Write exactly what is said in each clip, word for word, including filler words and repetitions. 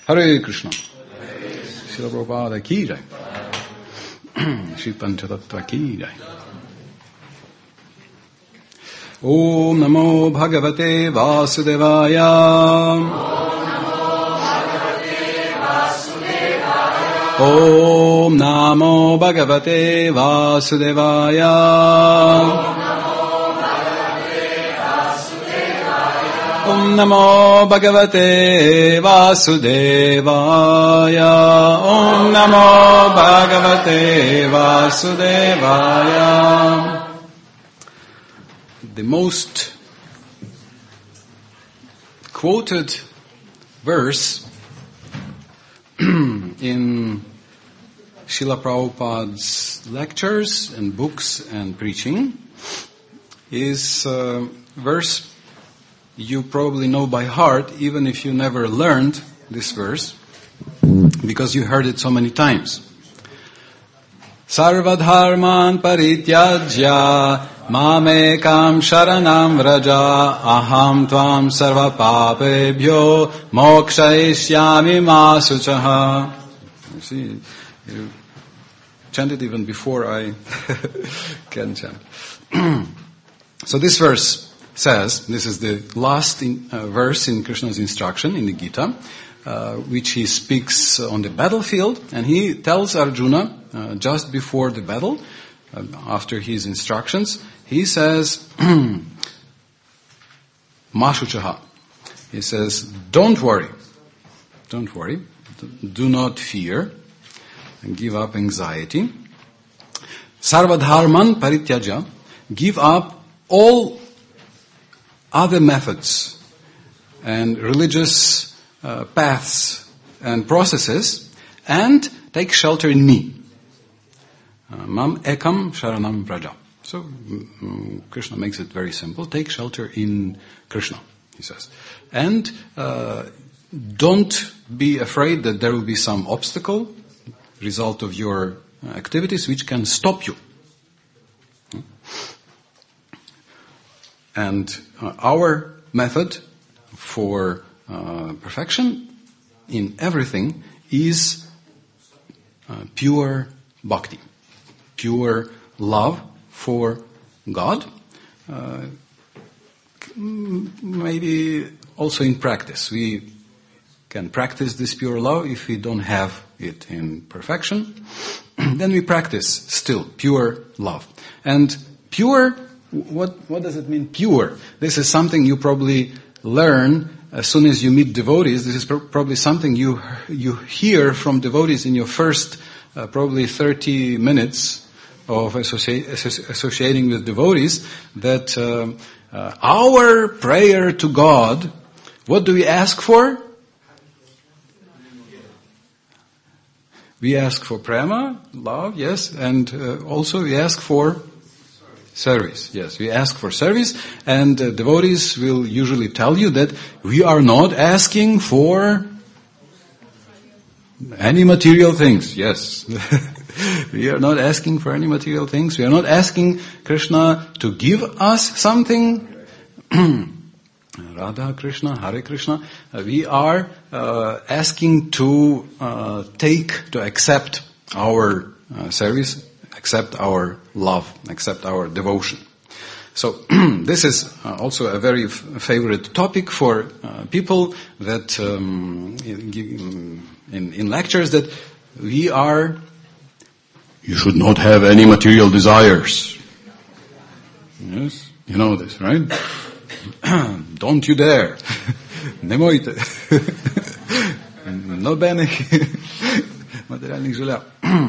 Hare Krishna. Srila Prabhupada ki jai. Shri Panchatattva ki jai. Om Namo Bhagavate Vasudevaya. Om Namo Bhagavate Vasudevaya. Om Namo Bhagavate Vasudevaya. Om Namo Bhagavate Vasudevaya. The most quoted verse in Srila Prabhupada's lectures and books and preaching is a verse you probably know by heart, even if you never learned this verse, because you heard it so many times. Sarvadharman parityajya mamekam sharanam vraja aham tvam sarva papebhyo mokshayishyami masuchaha. You see, you chant it even before I can chant. So this verse says, this is the last in, uh, verse in Krishna's instruction in the Gita, uh, which he speaks on the battlefield, and he tells Arjuna uh, just before the battle, uh, after his instructions, he says, Mashuchaha. He says, don't worry, don't worry, do not fear, and give up anxiety. Sarvadharman parityaja, give up all other methods and religious uh, paths and processes, and take shelter in me. Uh, Mam ekam sharanam praja. So um, Krishna makes it very simple. Take shelter in Krishna, he says. And uh, don't be afraid that there will be some obstacle, result of your activities, which can stop you. And uh, our method for uh, perfection in everything is uh, pure bhakti, pure love for God, uh, maybe also in practice. We can practice this pure love if we don't have it in perfection. Then we practice still pure love. And pure, what, what does it mean, pure? This is something you probably learn as soon as you meet devotees. This is pro- probably something you you hear from devotees in your first uh, probably thirty minutes of associate, associating with devotees, that um, uh, our prayer to God, what do we ask for? We ask for prema, love, yes, and uh, also we ask for service. Yes, we ask for service, and uh, devotees will usually tell you that we are not asking for any material things. Yes. We are not asking for any material things. We are not asking Krishna to give us something. Radha Krishna, Hare Krishna. Uh, we are uh, asking to uh, take, to accept our uh, service, accept our love, accept our devotion. So this is uh, also a very f- favorite topic for uh, people that um, in, in, in lectures, that we are, you should not have any material desires. Yes, you know this, right? Don't you dare. Nemojte. No bene materialnih želja.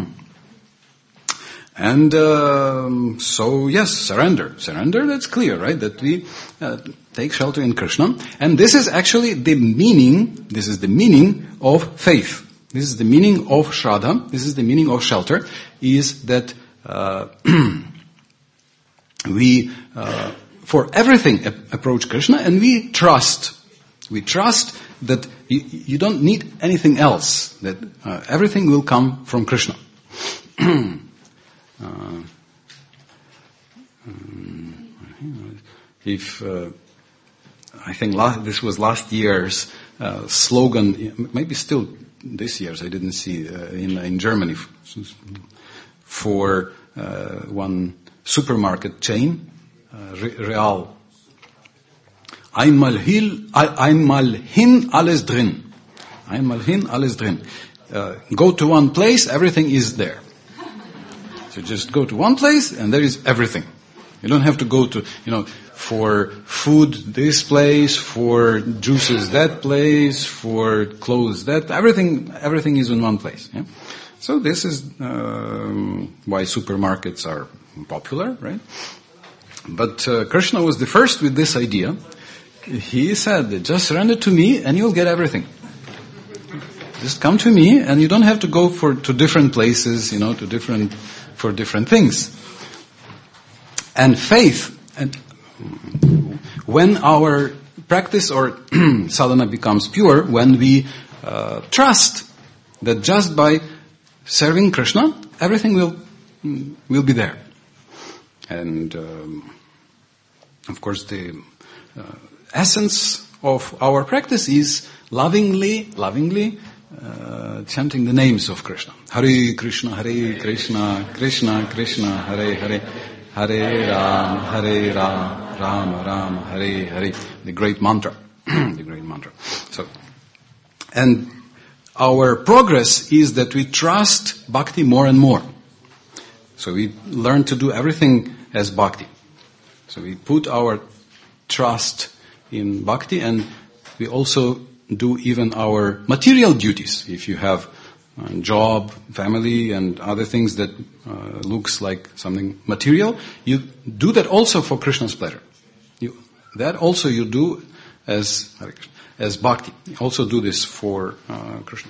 And um, so, yes, surrender. Surrender, that's clear, right? That we uh, take shelter in Krishna. And this is actually the meaning, this is the meaning of faith. This is the meaning of Shraddha. This is the meaning of shelter, is that uh, we, uh, for everything, ap- approach Krishna, and we trust. We trust that you, you don't need anything else, that uh, everything will come from Krishna. Uh, um, if uh, I think last, this was last year's uh, slogan, maybe still this year, I didn't see uh, in in Germany, for uh, one supermarket chain, uh, Real. Einmal, hil, einmal hin, alles drin. Einmal hin, alles drin. Uh, go to one place, everything is there. So just go to one place and there is everything. You don't have to go to, you know, for food this place, for juices that place, for clothes that, everything, everything is in one place. Yeah? So this is um, why supermarkets are popular, right? But uh, Krishna was the first with this idea. He said, just surrender to me and you'll get everything. Just come to me and you don't have to go for to different places, you know, to different, for different things. And faith, and when our practice or sadhana becomes pure, when we uh, trust that just by serving Krishna, everything will will be there. And um, of course the uh, essence of our practice is lovingly, lovingly uh, chanting the names of Krishna. Hare Krishna, Hare Krishna, Krishna Krishna, Hare Hare, Hare Ram, Hare Ram, Ram Ram, Hare Hare. The great mantra, the great mantra. So, and our progress is that we trust bhakti more and more. So we learn to do everything as bhakti. So we put our trust in bhakti, and we also do even our material duties. If you have a job, family, and other things that uh, looks like something material, you do that also for Krishna's pleasure. You, that also you do as as bhakti. You also do this for uh, Krishna.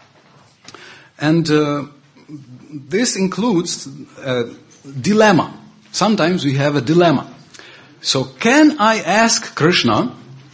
And uh, this includes a dilemma. Sometimes we have a dilemma. So can I ask Krishna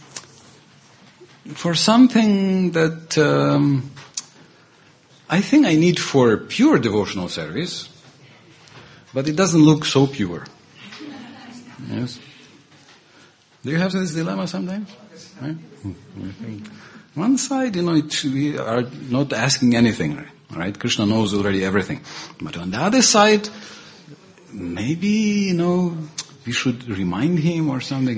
for something that um, I think I need for pure devotional service, but it doesn't look so pure? Yes. Do you have this dilemma sometimes? Right? One side, you know, it, we are not asking anything, right? Krishna knows already everything. But on the other side, maybe, you know, we should remind him or something.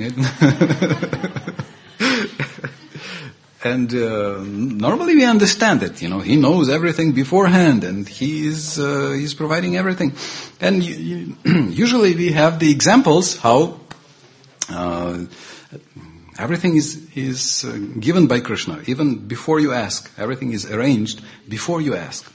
And uh, normally we understand it, you know, he knows everything beforehand and he is uh, he's providing everything. And you, you, usually we have the examples how uh, everything is is uh, given by Krishna, even before you ask. Everything is arranged before you ask.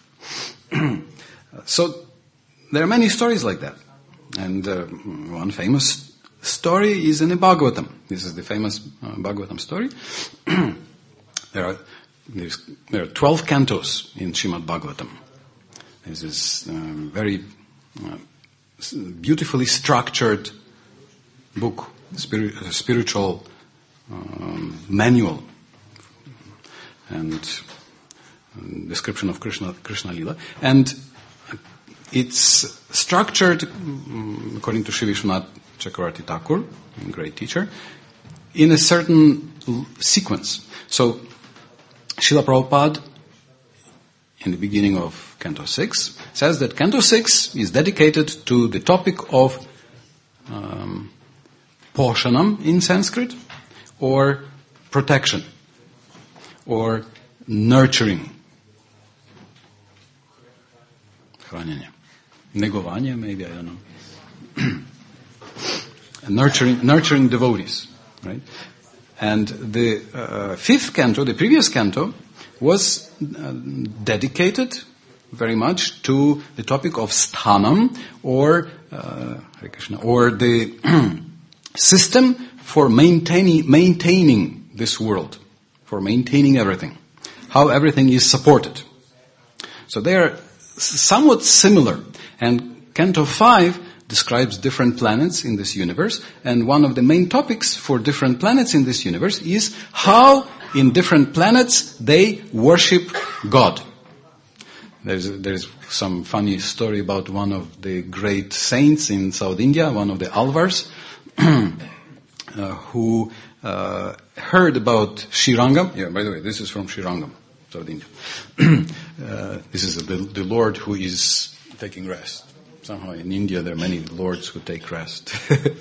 So there are many stories like that. And uh, one famous story is in the Bhagavatam. This is the famous uh, Bhagavatam story. There are there are twelve cantos in Srimad Bhagavatam. This is a very uh, beautifully structured book, spirit, uh, spiritual um, manual, and um, description of Krishna Krishna Lila, and it's structured um, according to Sri Vishwanath Chakravarti Thakur, a great teacher, in a certain l- sequence. So Srila Prabhupada, in the beginning of Canto six, says that Canto six is dedicated to the topic of um, poshanam in Sanskrit, or protection, or nurturing. Negovanie, maybe, I don't know. nurturing, nurturing devotees, right? And the uh, fifth canto, the previous canto, was uh, dedicated very much to the topic of sthanam, or uh, Hare Krishna, or the system for maintaining maintaining this world, for maintaining everything, how everything is supported. So they are somewhat similar, and Canto five describes different planets in this universe, and one of the main topics for different planets in this universe is how in different planets they worship God. There's there's some funny story about one of the great saints in South India, one of the Alvars, uh, who uh, heard about Srirangam, yeah, by the way, this is from Srirangam, South India. uh, this is the, the Lord who is taking rest. Somehow in India there are many lords who take rest.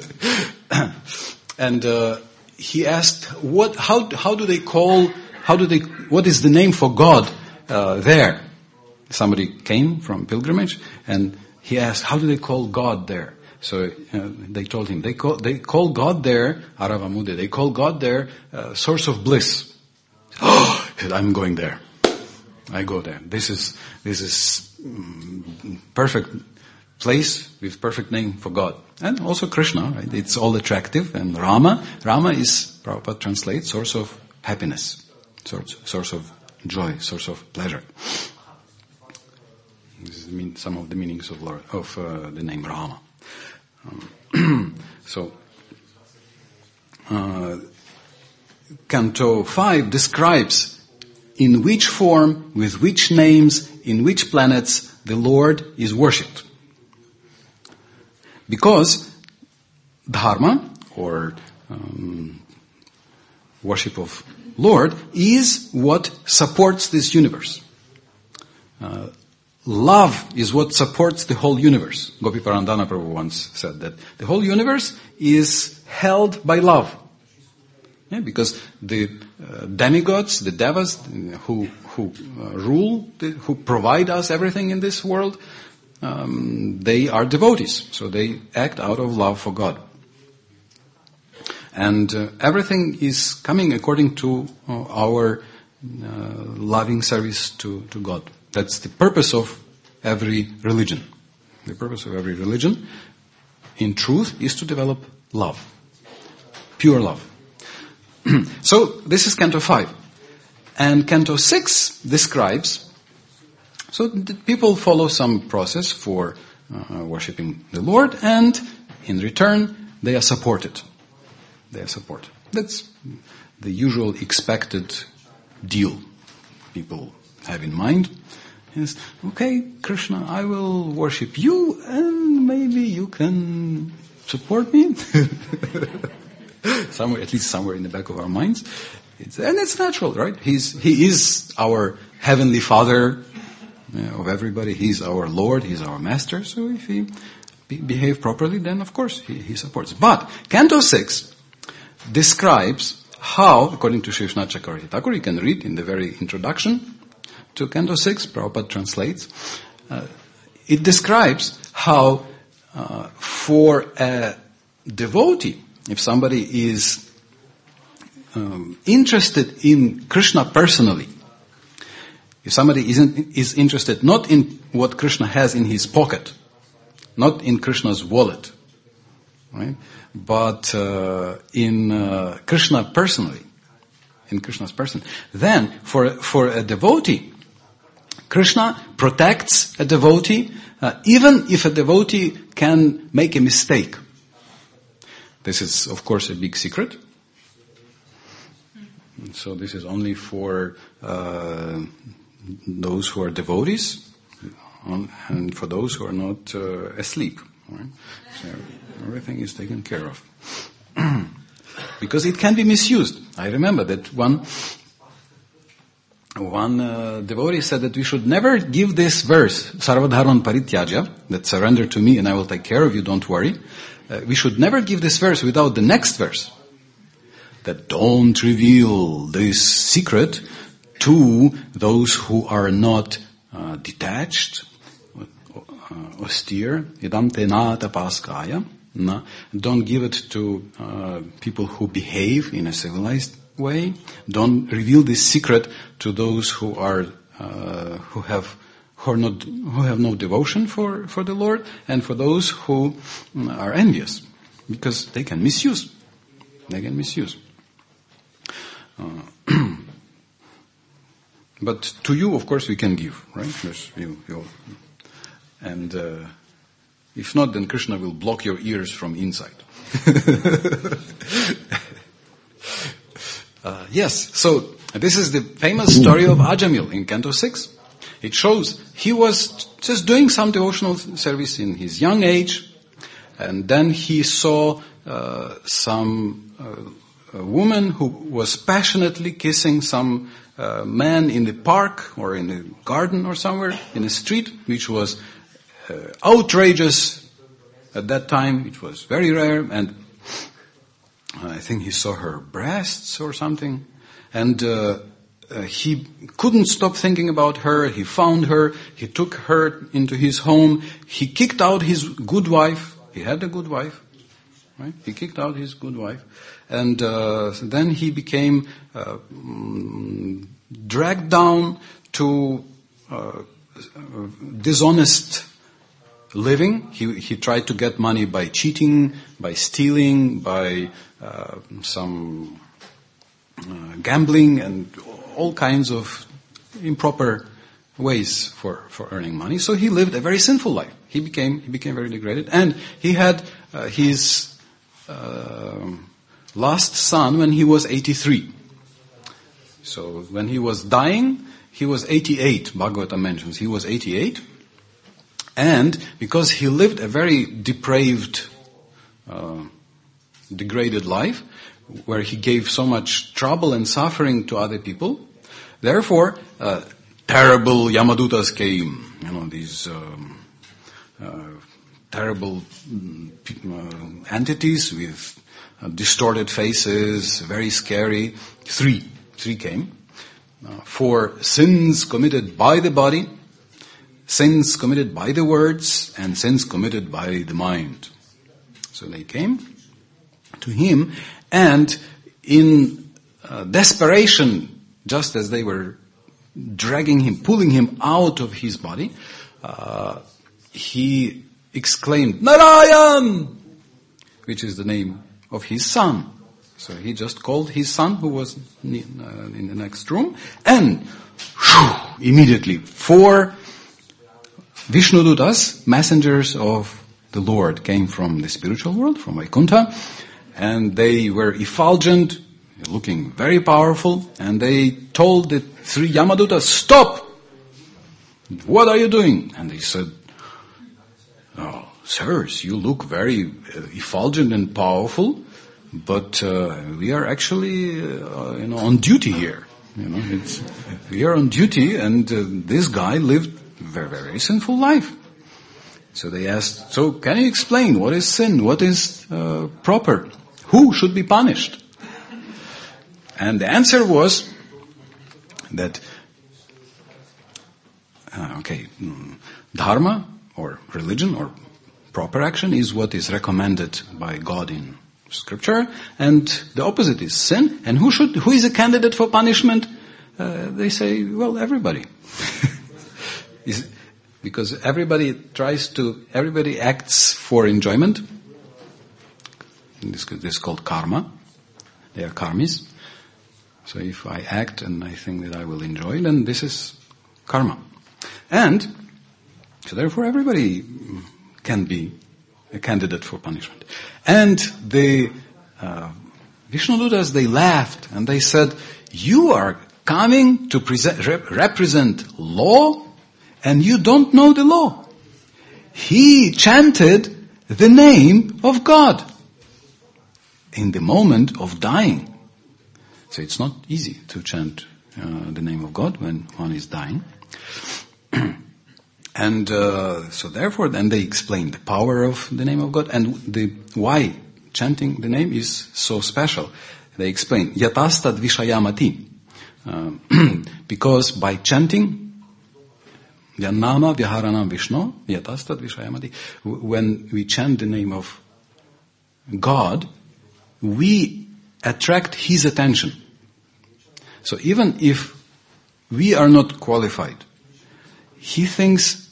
And uh, he asked, "What? How? How do they call? How do they? What is the name for God uh, there?" Somebody came from pilgrimage, and he asked, "How do they call God there?" So uh, they told him they call they call God there Aravamude. They call God there uh, source of bliss. Oh, I'm going there. I go there. This is this is um, perfect place with perfect name for God. And also Krishna, right? It's all attractive. And Rama, Rama is, Prabhupada translates, source of happiness, source, source of joy, source of pleasure. This is the mean, some of the meanings of, Lord, of uh, the name Rama. Um, so, uh, Canto five describes in which form, with which names, in which planets the Lord is worshipped. Because dharma, or um, worship of Lord, is what supports this universe. Uh, love is what supports the whole universe. Gopi Parandana Prabhu once said that the whole universe is held by love. Yeah, because the uh, demigods, the devas, who who uh, rule, the, who provide us everything in this world, um, they are devotees. So they act out of love for God. And uh, everything is coming according to uh, our uh, loving service to, to God. That's the purpose of every religion. The purpose of every religion, in truth, is to develop love. Pure love. So, this is Canto five. And Canto six describes, so the people follow some process for uh, worshipping the Lord, and in return, they are supported. They are supported. That's the usual expected deal people have in mind. Is, okay, Krishna, I will worship you, and maybe you can support me. Somewhere, at least somewhere in the back of our minds. It's, and it's natural, right? He's, he is our heavenly Father, you know, of everybody. He's our Lord. He's our Master. So if he be, behave properly, then of course he, he supports. But Canto six describes how, according to Sri Vishwanath Chakravarti Thakur, you can read in the very introduction to Canto six, Prabhupada translates, uh, it describes how uh, for a devotee, if somebody is um, interested in Krishna personally, if somebody isn't, is interested not in what Krishna has in his pocket, not in Krishna's wallet, right, but uh, in uh, Krishna personally, in Krishna's person, then for for a devotee, Krishna protects a devotee, uh, even if a devotee can make a mistake. This is, of course, a big secret. So this is only for uh, those who are devotees, and for those who are not uh, asleep. Right? So everything is taken care of. Because it can be misused. I remember that one one uh, devotee said that we should never give this verse, Sarvadharman Parityajya, that surrender to me and I will take care of you, don't worry. Uh, we should never give this verse without the next verse. That don't reveal this secret to those who are not uh, detached, uh, austere. Idam te na tapaskaya. No. Don't give it to uh, people who behave in a civilized way. Don't reveal this secret to those who are uh, who have who are not who have no devotion for, for the Lord, and for those who are envious, because they can misuse. They can misuse. Uh, but to you, of course, we can give, right? Yes, you, you, and uh, if not, then Krishna will block your ears from inside. uh, yes, so this is the famous story of Ajamil in Canto six. It shows he was just doing some devotional service in his young age, and then he saw uh, some uh, a woman who was passionately kissing some uh, man in the park or in the garden or somewhere in the street, which was uh, outrageous at that time. It was very rare, and I think he saw her breasts or something, and uh, uh, he couldn't stop thinking about her. He found her, he took her into his home, he kicked out his good wife. He had a good wife, right? He kicked out his good wife, and uh, then he became uh, mm, dragged down to uh, dishonest living. He he tried to get money by cheating, by stealing, by uh, some uh, gambling, and all kinds of improper ways for, for earning money. So he lived a very sinful life. He became he became very degraded, and he had uh, his uh, last son when he was eighty-three. So when he was dying, he was eighty-eight. Bhagavata mentions he was eighty-eight. And because he lived a very depraved, uh, degraded life, where he gave so much trouble and suffering to other people, therefore, uh, terrible Yamadutas came. You know, these um, uh, terrible uh, entities with uh, distorted faces, very scary. Three, three came uh, for sins committed by the body, sins committed by the words, and sins committed by the mind. So they came to him, and in uh, desperation, just as they were dragging him, pulling him out of his body, uh, he exclaimed, Narayan! Which is the name of his son. So he just called his son, who was in, uh, in the next room, and whew, immediately four Vishnudutas, messengers of the Lord, came from the spiritual world, from Vaikuntha, and they were effulgent, looking very powerful, and they told the three Yamadutas, stop! What are you doing? And they said, oh, sirs, you look very uh, effulgent and powerful, but uh, we are actually uh, you know, on duty here. You know, it's, we are on duty, and uh, this guy lived very, very sinful life. So they asked, so can you explain what is sin? What is uh, proper? Who should be punished? And the answer was that, uh, okay, dharma or religion or proper action is what is recommended by God in Scripture, and the opposite is sin. And who should, who is a candidate for punishment? Uh, they say, well, everybody. Is, because everybody tries to, everybody acts for enjoyment. This, this is called karma. They are karmis. So if I act and I think that I will enjoy, then this is karma. And so therefore everybody can be a candidate for punishment. And the uh, Vishnudutas, they laughed and they said, you are coming to present, rep- represent law, and you don't know the law. He chanted the name of God in the moment of dying. So it's not easy to chant uh, the name of God when one is dying. And uh, so therefore then they explained the power of the name of God and the why chanting the name is so special. They explain, Yatastad Vishayamati. Uh, because by chanting Yanama Vyaharanam Vishnu, Yatastad Vishayamati, when we chant the name of God, we attract His attention. So even if we are not qualified, He thinks,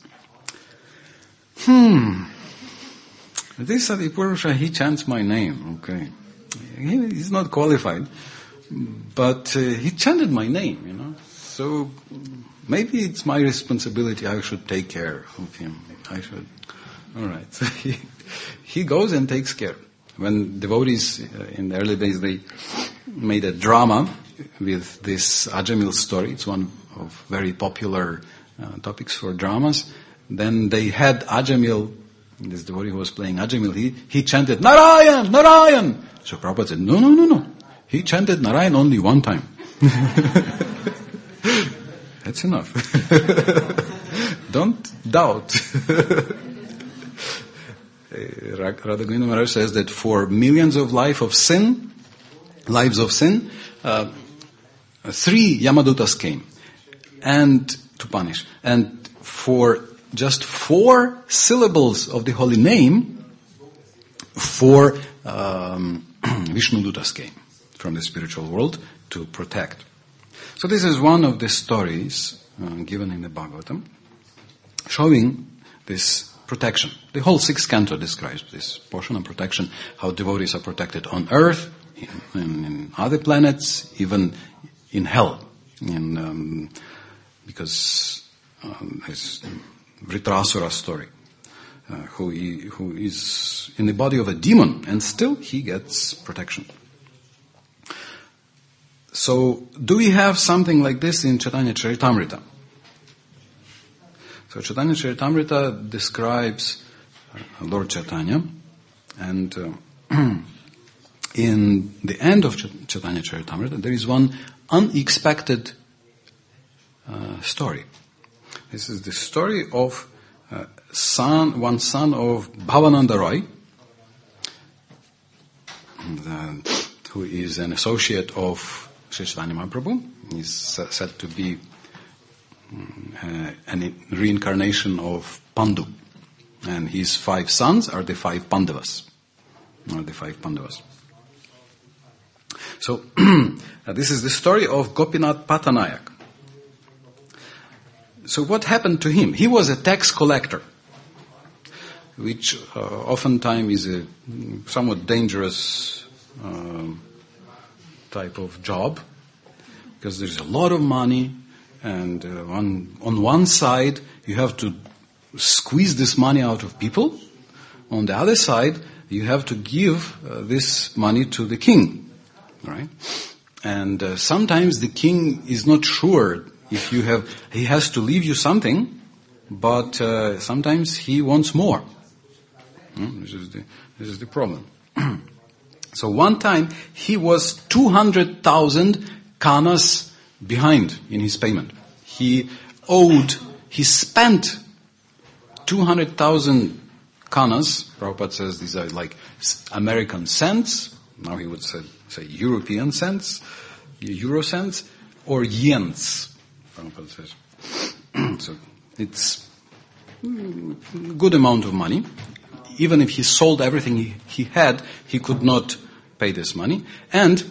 hmm, this Adipurusha, he chants my name, okay. He, he's not qualified, but uh, he chanted my name, you know. So maybe it's my responsibility, I should take care of him. I should, alright. So he, he goes and takes care. When devotees uh, in the early days, they made a drama with this Ajamil story. It's one of very popular uh, topics for dramas. Then they had Ajamil, this devotee who was playing Ajamil, he, he chanted, Narayan, Narayan! So Prabhupada said, no, no, no, no. He chanted Narayan only one time. That's enough. Don't doubt. Radha Govinda Maharaj says that for millions of life of sin, lives of sin, uh, three Yamadutas came and to punish. And for just four syllables of the holy name, four um, Vishnudutas came from the spiritual world to protect. So this is one of the stories uh, given in the Bhagavatam, showing this protection. The whole sixth canto describes this portion of protection, how devotees are protected on earth, in, in, in other planets, even in hell. In, um, because um, it's Vritrasura story, uh, who, he, who is in the body of a demon, and still he gets protection. So, do we have something like this in Chaitanya Charitamrita? So Chaitanya Charitamrita describes uh, Lord Chaitanya, and uh, in the end of Ch- Chaitanya Charitamrita there is one unexpected uh, story. This is the story of uh, son, one son of Bhavananda Roy, the, who is an associate of Sri Chaitanya Mahaprabhu. He's said to be Uh, an reincarnation of Pandu, and his five sons are the five Pandavas, are the five Pandavas. So uh, this is the story of Gopinath Patanayak. So what happened to him? He was a tax collector, which uh, oftentimes is a somewhat dangerous uh, type of job, because there's a lot of money. And uh, on, on one side, you have to squeeze this money out of people. On the other side, you have to give uh, this money to the king, right? And uh, sometimes the king is not sure if you have, he has to leave you something, but uh, sometimes he wants more. Hmm? This is the, this is the problem. So one time, he was two hundred thousand kanas behind in his payment. He owed, he spent two hundred thousand kanas. Prabhupada says these are like American cents. Now he would say, say European cents, euro cents, or yens, Prabhupada says. So it's a good amount of money. Even if he sold everything he, he had, he could not pay this money. And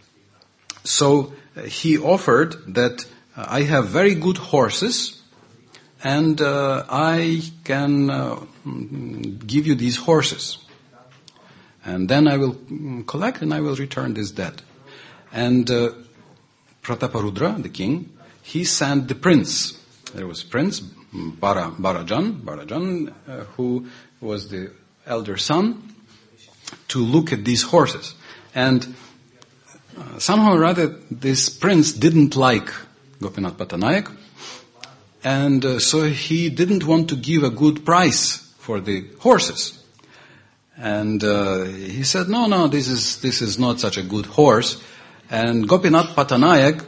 so he offered that uh, I have very good horses, and uh, I can uh, give you these horses. And then I will collect and I will return this debt. And uh, Prataparudra, the king, he sent the prince. There was Prince Bara, Barajan, Barajan uh, who was the elder son, to look at these horses. And Uh, somehow or other, this prince didn't like Gopinath Patanayak, and uh, so he didn't want to give a good price for the horses. And uh, he said, no, no, this is this is not such a good horse. And Gopinath Patanayak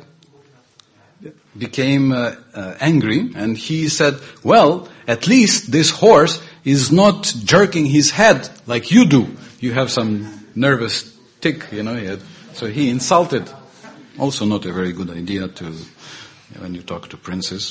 became uh, uh, angry, and he said, well, at least this horse is not jerking his head like you do. You have some nervous tick, you know, he had. So he insulted. Also not a very good idea to, when you talk to princes.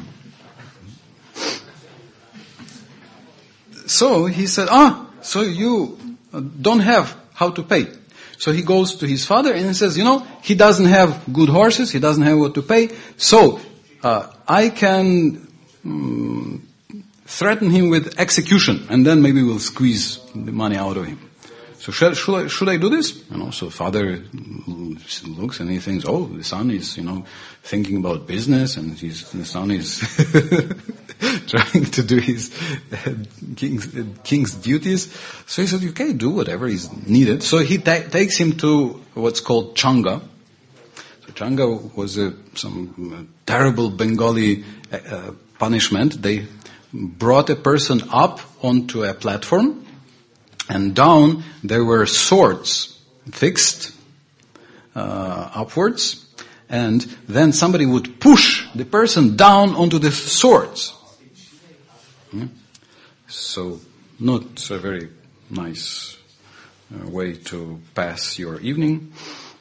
So he said, ah, so you don't have how to pay. So he goes to his father and he says, you know, he doesn't have good horses, he doesn't have what to pay, so uh, I can um, threaten him with execution, and then maybe we'll squeeze the money out of him. So should, should, I, should I do this? You know, so father looks and he thinks, oh, the son is, you know, thinking about business, and he's, the son is trying to do his uh, king's, uh, king's duties. So he said, okay, do whatever is needed. So he ta- takes him to what's called Changa. So Changa was a, some uh, terrible Bengali uh, punishment. They brought a person up onto a platform, and down there were swords fixed uh, upwards, and then somebody would push the person down onto the swords. Hmm? So, not a very nice uh, way to pass your evening.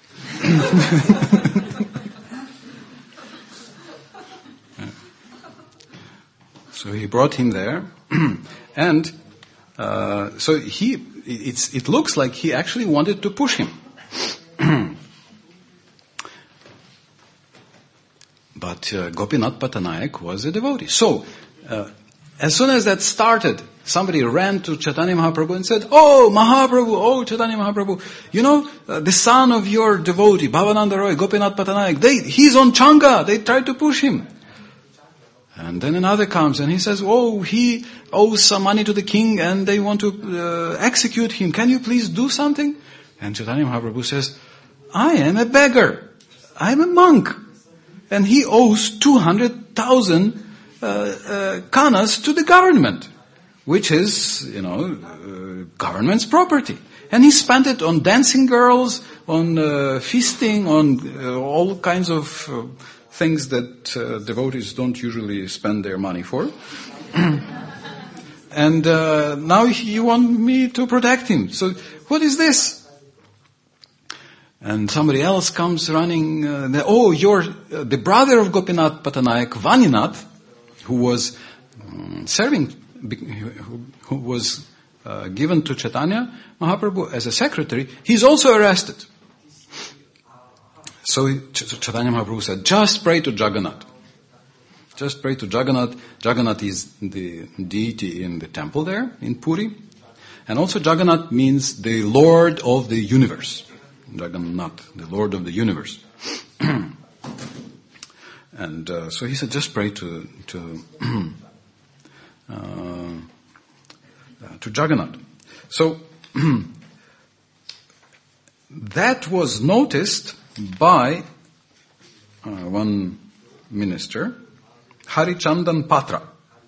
So he brought him there, and uh, so he, it's, it looks like he actually wanted to push him. But uh, Gopinath Patanaik was a devotee. So, uh, as soon as that started, somebody ran to Chaitanya Mahaprabhu and said, "Oh, Mahaprabhu, oh, Chaitanya Mahaprabhu, you know, uh, the son of your devotee, Bhavananda Roy, Gopinath Patanaik, they, he's on Changa, they tried to push him." And then another comes and he says, "Oh, he owes some money to the king and they want to uh, execute him. Can you please do something?" And Chaitanya Mahaprabhu says, "I am a beggar. I am a monk. And he owes two hundred thousand uh, uh, kanas to the government, which is, you know, uh, government's property. And he spent it on dancing girls, on uh, feasting, on uh, all kinds of uh, things that uh, devotees don't usually spend their money for. And uh, now you want me to protect him. So what is this?" And somebody else comes running, uh, the, oh, you're uh, the brother of Gopinath Patanaik, Vaninath, who was um, serving, who, who was uh, given to Chaitanya Mahaprabhu as a secretary. He's also arrested. So Ch- Chaitanya Mahaprabhu said, "Just pray to Jagannath. Just pray to Jagannath." Jagannath is the deity in the temple there in Puri. And also Jagannath means the Lord of the universe. Jagannath, the Lord of the universe. And uh, so he said, "Just pray to to uh, uh, to Jagannath." So that was noticed by uh, one minister, Harichandan Patra.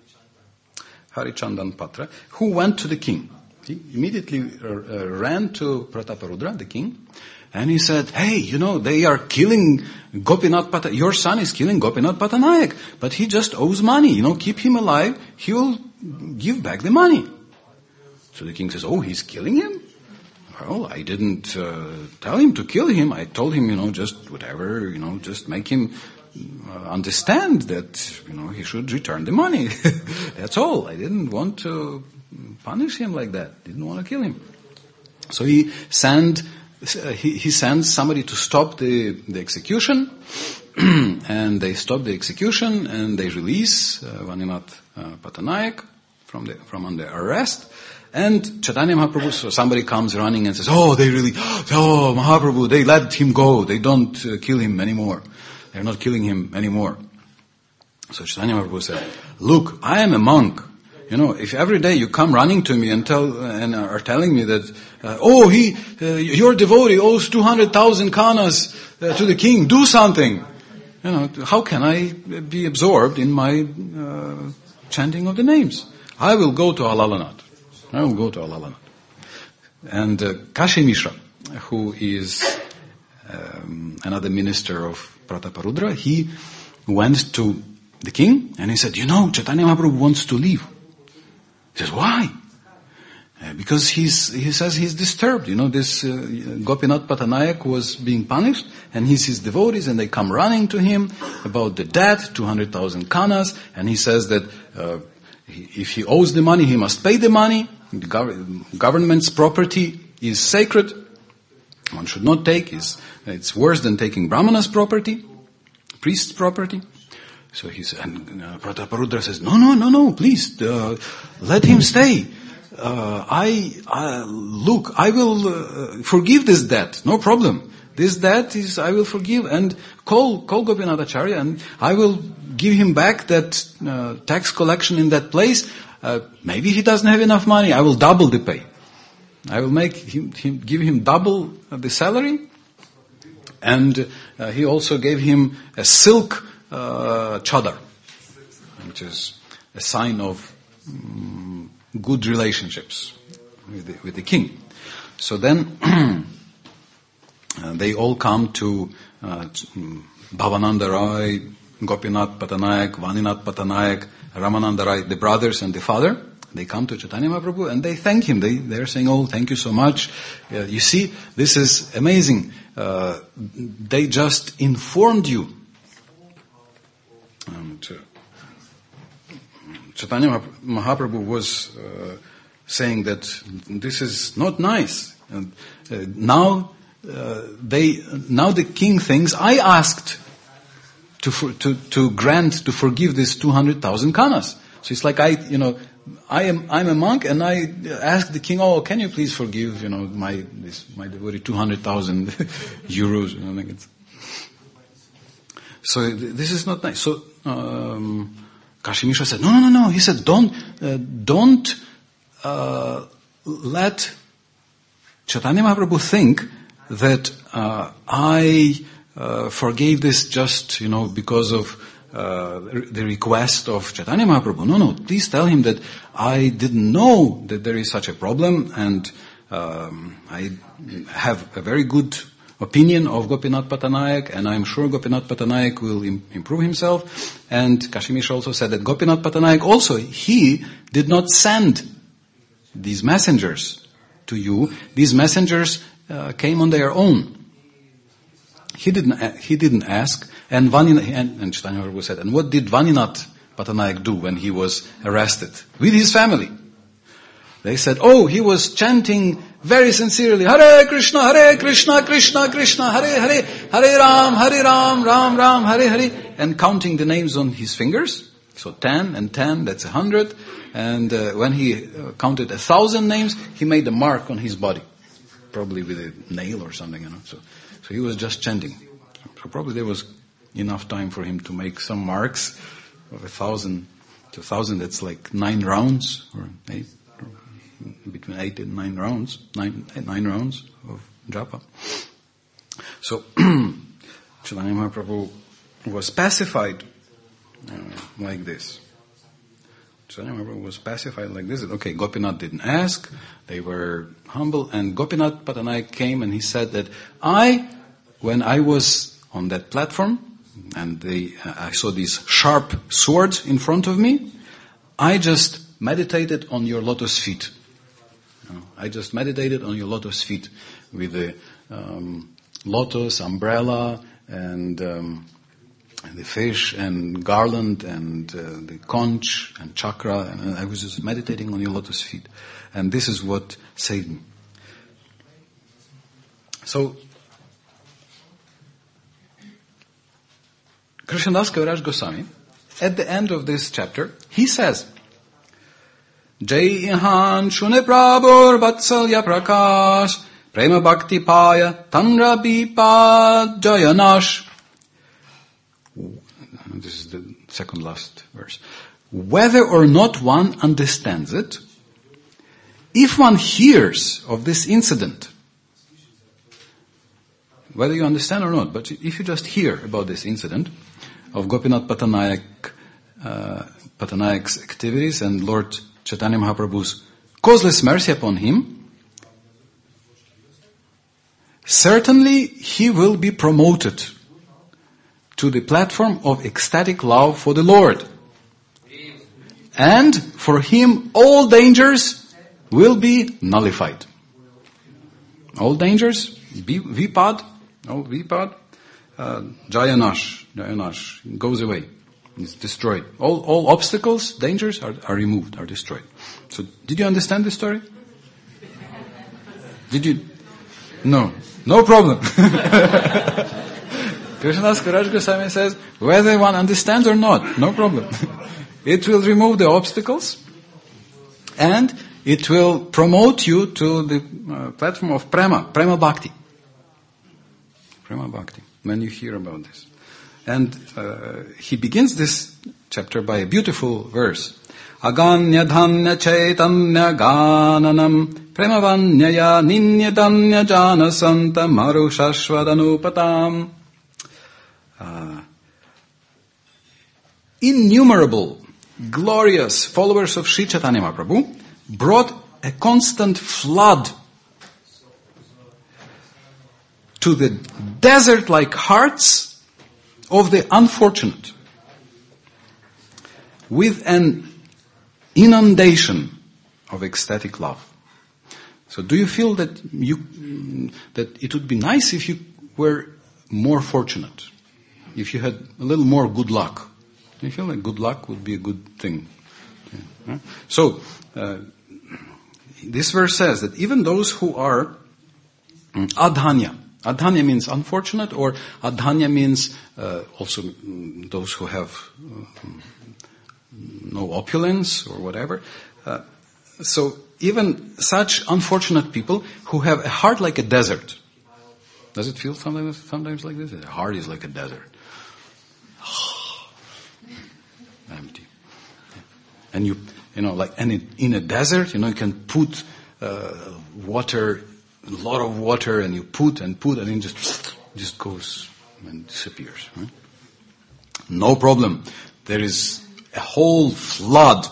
Harichandan Patra, who went to the king. He immediately uh, ran to Prataparudra, the king, and he said, "Hey, you know, they are killing Gopinath Patanaik. Your son is killing Gopinath Patanaik, but he just owes money. You know, keep him alive. He will give back the money." So the king says, "Oh, he's killing him? Well, I didn't uh, tell him to kill him. I told him, you know, just whatever, you know, just make him uh, understand that, you know, he should return the money. That's all. I didn't want to punish him like that. Didn't want to kill him." So he sent uh, he, he sends somebody to stop the the execution, and they stop the execution and they release uh, Vaninath uh, Patanaik from the from under arrest. And Chaitanya Mahaprabhu, so somebody comes running and says, "Oh, they really, oh, Mahaprabhu, they let him go. They don't uh, kill him anymore. They're not killing him anymore." So Chaitanya Mahaprabhu said, "Look, I am a monk. You know, if every day you come running to me and tell and are telling me that, uh, oh, he, uh, your devotee owes two hundred thousand kanas uh, to the king, do something. You know, how can I be absorbed in my uh, chanting of the names? I will go to Alalanath. I will go to Alalanath." And uh, Kashi Mishra, who is um, another minister of Prataparudra, he went to the king and he said, "You know, Chaitanya Mahaprabhu wants to leave." He says, "Why?" Uh, because he's, he says he's disturbed. You know, this uh, Gopinath Patanaik was being punished, and he's his devotees, and they come running to him about the debt, two hundred thousand kanas, and he says that uh, he, if he owes the money, he must pay the money. The gov- government's property is sacred. One should not take. It's, it's worse than taking Brahmana's property, priest's property. So he said, and uh, Prataparudra says, "No, no, no, no, please, uh, let him stay. Uh, I, I, look, I will uh, forgive this debt, no problem. This debt is, I will forgive, and call, call Gopinath Acharya, and I will give him back that uh, tax collection in that place. Uh, maybe he doesn't have enough money, I will double the pay. I will make him, him give him double the salary." And uh, he also gave him a silk Uh, chadar, which is a sign of um, good relationships with the, with the king. So then uh, uh, they all come to uh, Bhavananda Rai, Gopinath Patanayak, Vaninath Patanayak, Ramananda Rai, the brothers and the father. They come to Chaitanya Mahaprabhu and they thank him. They, they're saying, oh, thank you so much. Uh, you see, this is amazing. Uh, they just informed you. And uh, Chaitanya Mahaprabhu was uh, saying that this is not nice. And uh, now, uh, they, now the king thinks, I asked to, for, to, to grant, to forgive this two hundred thousand kanas. So it's like I, you know, I am, I'm a monk and I asked the king, oh, can you please forgive, you know, my, this, my devotee two hundred thousand euros, you know, like it's. So this is not nice. So, um, Kashi Mishra said, no, no, no, no. He said, don't, uh, don't, uh, let Chaitanya Mahaprabhu think that, uh, I, uh, forgave this just, you know, because of, Uh, the request of Chaitanya Mahaprabhu. No, no, please tell him that I didn't know that there is such a problem and um, I have a very good opinion of Gopinath Patanayak and I'm sure Gopinath Patanayak will im- improve himself. And Kashi Mishra also said that Gopinath Patanayak also, he did not send these messengers to you. These messengers uh, came on their own. He didn't, he didn't ask. And Vaninath, and, and Chaitanya Mahaprabhu said, and what did Vaninath Patanayak do when he was arrested? With his family. They said, oh, he was chanting very sincerely, Hare Krishna, Hare Krishna, Krishna Krishna, Hare Hare, Hare Ram, Hare Ram, Ram Ram, Hare Hare, and counting the names on his fingers. So ten and ten, that's a hundred. And uh, when he uh, counted a thousand names, he made a mark on his body. Probably with a nail or something, you know. So, so he was just chanting. So probably there was enough time for him to make some marks of a thousand to a thousand. That's like nine rounds or eight, or between eight and nine rounds, nine, nine rounds of japa. So Chaitanya Mahaprabhu was pacified uh, like this. Chaitanya Mahaprabhu was pacified like this. Okay, Gopinath didn't ask. They were humble. And Gopinath Patanayak came and he said that I, when I was on that platform, and they, uh, I saw these sharp swords in front of me, I just meditated on your lotus feet. You know, I just meditated on your lotus feet with the um, lotus, umbrella, and, um, and the fish, and garland, and uh, the conch, and chakra, and I was just meditating on your lotus feet. And this is what saved me. So, Krishnadas Kaviraj Goswami, at the end of this chapter, he says, Jai Ihan Shune Prabhur Vatsalya Prakash Prema Bhakti Paya Tanra Bipad Jayanash. This is the second last verse. Whether or not one understands it, if one hears of this incident, whether you understand or not, but if you just hear about this incident of Gopinath Patanayak, uh, Patanayak's activities and Lord Chaitanya Mahaprabhu's causeless mercy upon him, certainly he will be promoted to the platform of ecstatic love for the Lord. And for him all dangers will be nullified. All dangers, vipad, all vipad, uh, jayanash, jayanash, goes away, is destroyed. All, all obstacles, dangers are, are removed, are destroyed. So, did you understand this story? Did you? No. No problem. Krishnadas Kaviraj Goswami says, whether one understands or not, no problem. It will remove the obstacles and it will promote you to the uh, platform of prema, prema bhakti. Prema bhakti, when you hear about this. And uh, he begins this chapter by a beautiful verse. Aganya dhanya chaitanya gananam premavanyaya ninyadanya jana santa marushashvadanupatam. Uh, innumerable, glorious followers of Sri Chaitanya Mahaprabhu brought a constant flood to the desert-like hearts of the unfortunate with an inundation of ecstatic love. So do you feel that you that it would be nice if you were more fortunate, if you had a little more good luck? Do you feel like good luck would be a good thing? Yeah. So uh, this verse says that even those who are adhanya, adhanya means unfortunate, or adhanya means uh, also those who have uh, no opulence or whatever. Uh, so even such unfortunate people who have a heart like a desert. Does it feel sometimes, sometimes like this? A heart is like a desert. Empty. And you, you know, like, and in, in a desert, you know, you can put uh, water, a lot of water, and you put and put, and it just, just goes and disappears. Right? No problem. There is a whole flood,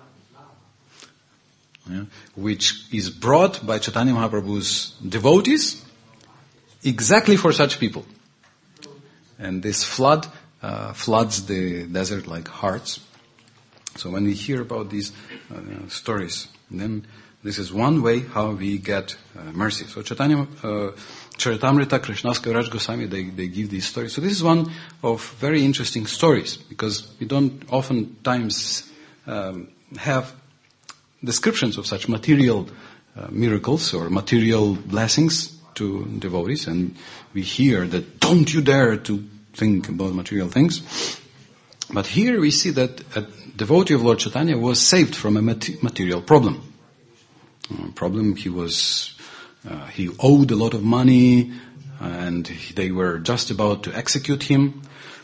yeah, which is brought by Chaitanya Mahaprabhu's devotees exactly for such people. And this flood uh, floods the desert-like hearts. So when we hear about these uh, stories, then this is one way how we get uh, mercy. So Chaitanya, uh, Charitamrita, Krishnas Kaviraj Goswami, they, they give these stories. So this is one of very interesting stories, because we don't oftentimes um, have descriptions of such material uh, miracles or material blessings to devotees, and we hear that don't you dare to think about material things. But here we see that a devotee of Lord Chaitanya was saved from a material problem. Uh, problem he was, uh, he owed a lot of money, and they were just about to execute him.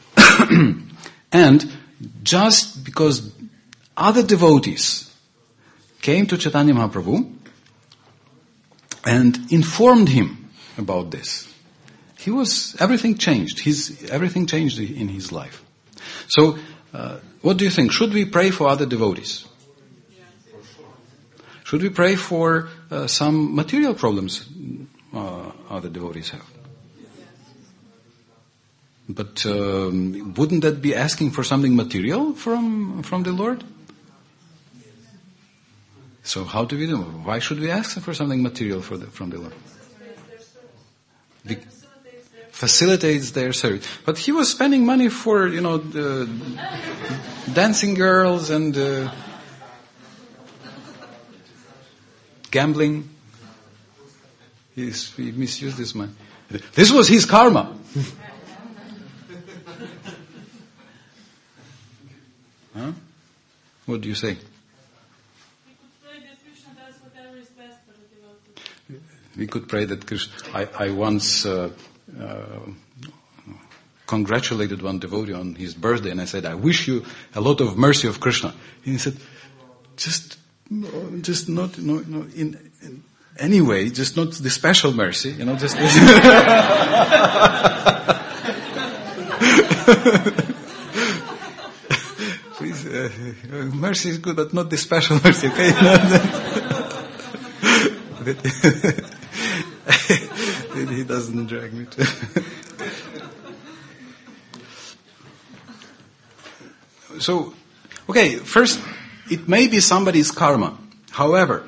And just because other devotees came to Chaitanya Mahaprabhu and informed him about this, he was, everything changed. His, everything changed in his life. So, uh, what do you think? Should we pray for other devotees? Should we pray for uh, some material problems uh, other devotees have? But um, wouldn't that be asking for something material from from the Lord? So how do we do? Why should we ask for something material for the, from the Lord? Be- facilitates their service. But he was spending money for, you know, the dancing girls and uh, gambling. He's, he misused this money. This was his karma. Huh? What do you say? We could pray that Krishna. I, I once uh, uh, congratulated one devotee on his birthday, and I said, "I wish you a lot of mercy of Krishna." And he said, "Just, just not, no, no, in, in any way, just not the special mercy, you know, just." Please, uh, mercy is good, but not the special mercy, okay? He doesn't drag me to. So, okay, first, it may be somebody's karma. However,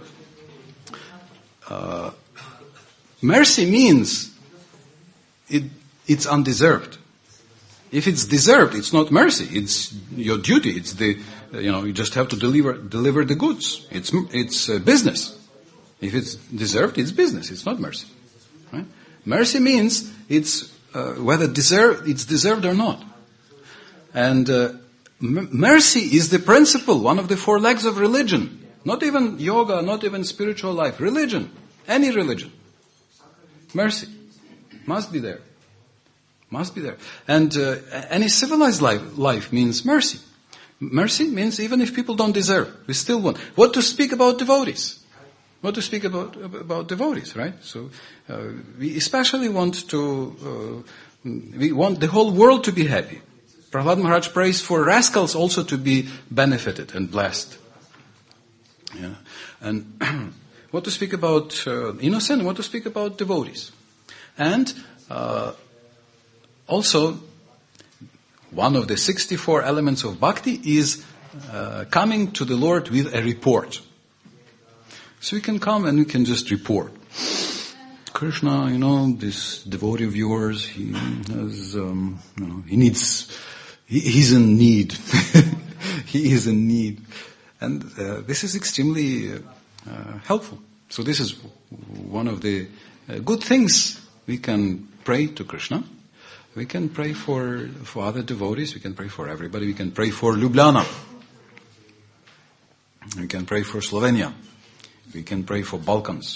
uh, mercy means it, it's undeserved. If it's deserved, it's not mercy. It's your duty. It's the, you know, you just have to deliver deliver the goods. It's it's uh, business. If it's deserved, it's business. It's not mercy. Right? Mercy means it's uh, whether deserved, it's deserved or not. And uh, m- mercy is the principle, one of the four legs of religion. Not even yoga, not even spiritual life. Religion, any religion. Mercy must be there. Must be there. And uh, any civilized life, life means mercy. Mercy means even if people don't deserve, we still want. What to speak about devotees? What to speak about about devotees, right? So uh, we especially want to, uh, we want the whole world to be happy. Prahlad Maharaj prays for rascals also to be benefited and blessed. Yeah. And what to speak about uh, innocent, what to speak about devotees. And uh, also, one of the sixty-four elements of bhakti is uh, coming to the Lord with a report. So we can come and we can just report. Krishna, you know, this devotee of yours, he has, um, you know, he needs, he, he's in need. He is in need. And uh, this is extremely uh, uh, helpful. So this is one of the uh, good things. We can pray to Krishna. We can pray for, for other devotees. We can pray for everybody. We can pray for Ljubljana. We can pray for Slovenia. We can pray for Balkans.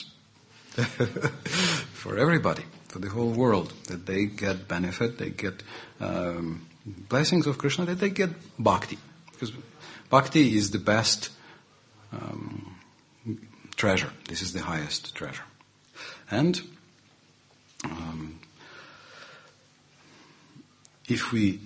For everybody, for the whole world, that they get benefit, they get um, blessings of Krishna, that they get bhakti. Because bhakti is the best um, treasure. This is the highest treasure. And um, if we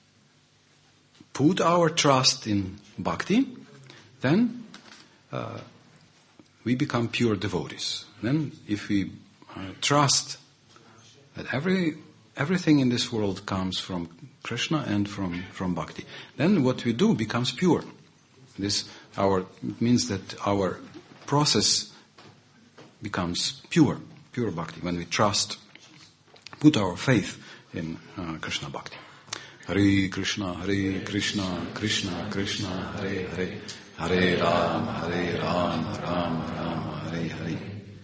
put our trust in bhakti, then uh, we become pure devotees. Then if we uh, trust that every everything in this world comes from Krishna and from, from bhakti, then what we do becomes pure. This our it means that our process becomes pure, pure bhakti, when we trust, put our faith in uh, Krishna bhakti. Hare Krishna, Hare Krishna, Krishna Krishna, Hare Hare, Hare Ram, Hare Ram, Ram Ram, Hare Hare.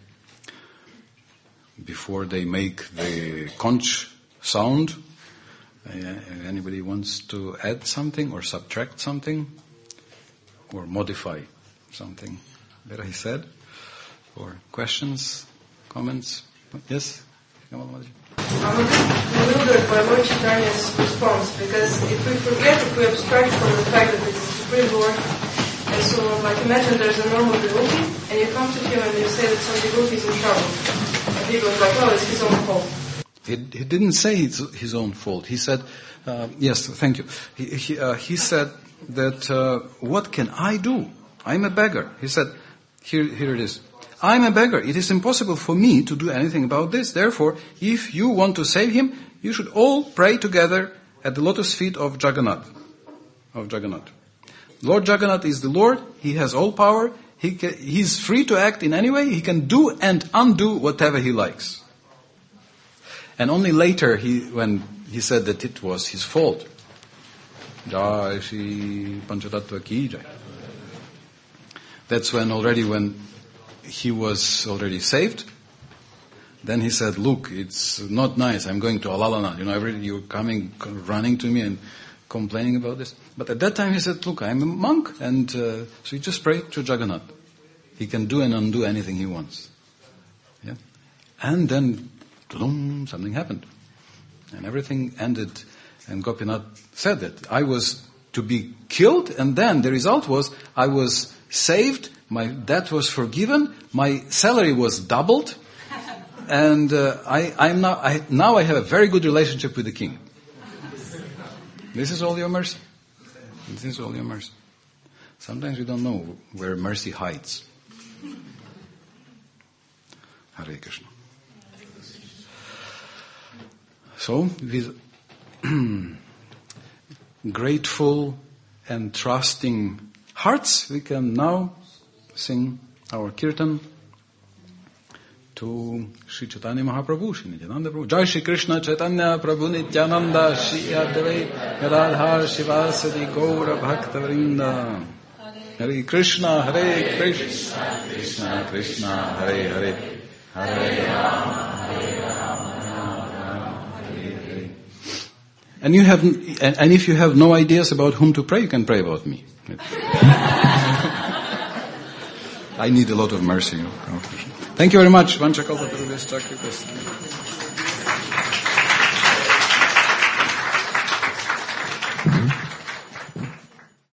Before they make the conch sound, uh, anybody wants to add something or subtract something or modify something that I said? Or questions, comments? Yes? I'm a bit bewildered by Lord Chaitanya's response, because if we forget, if we abstract from the fact that it's the Supreme Lord, and so on, like imagine there's a normal devotee, and you come to him and you say that some devotee is in trouble. And he goes like, well, it's his own fault. He, he didn't say it's his own fault. He said, uh, yes, thank you. He, he, uh, he said that, uh, what can I do? I'm a beggar. He said, here, here it is. I'm a beggar. It is impossible for me to do anything about this. Therefore, if you want to save him, you should all pray together at the lotus feet of Jagannath. Of Jagannath. Lord Jagannath is the Lord. He has all power. He can, he's free to act in any way. He can do and undo whatever he likes. And only later, he, when he said that it was his fault, Jai Shri Panchatattva Ki Jai. That's when already when he was already saved. Then he said, look, it's not nice. I'm going to Alalana. You know, every, you're coming, running to me and complaining about this. But at that time he said, look, I'm a monk. And uh, so he just prayed to Jagannath. He can do and undo anything he wants. Yeah. And then, boom, something happened. And everything ended. And Gopinath said that I was to be killed. And then the result was I was saved. My debt was forgiven. My salary was doubled. And uh, I, I'm now, I, now I have a very good relationship with the king. This is all your mercy. This is all your mercy. Sometimes we don't know where mercy hides. Hare Krishna. So, with grateful and trusting hearts, we can now sing our kirtan to Sri Chaitanya Mahaprabhu, Sri Nityananda Prabhu. Jai Shri Krishna Chaitanya Prabhu Nityananda Shri Advait Gadadhar Shivasadi Gaura Bhakta Vrinda. Hare Krishna, Hare Krishna, Krishna Krishna, Hare Hare, Hare Rama, Hare Rama, Hare Hare. And you have, and, and if you have no ideas about whom to pray, you can pray about me. I need a lot of mercy. Thank you very much.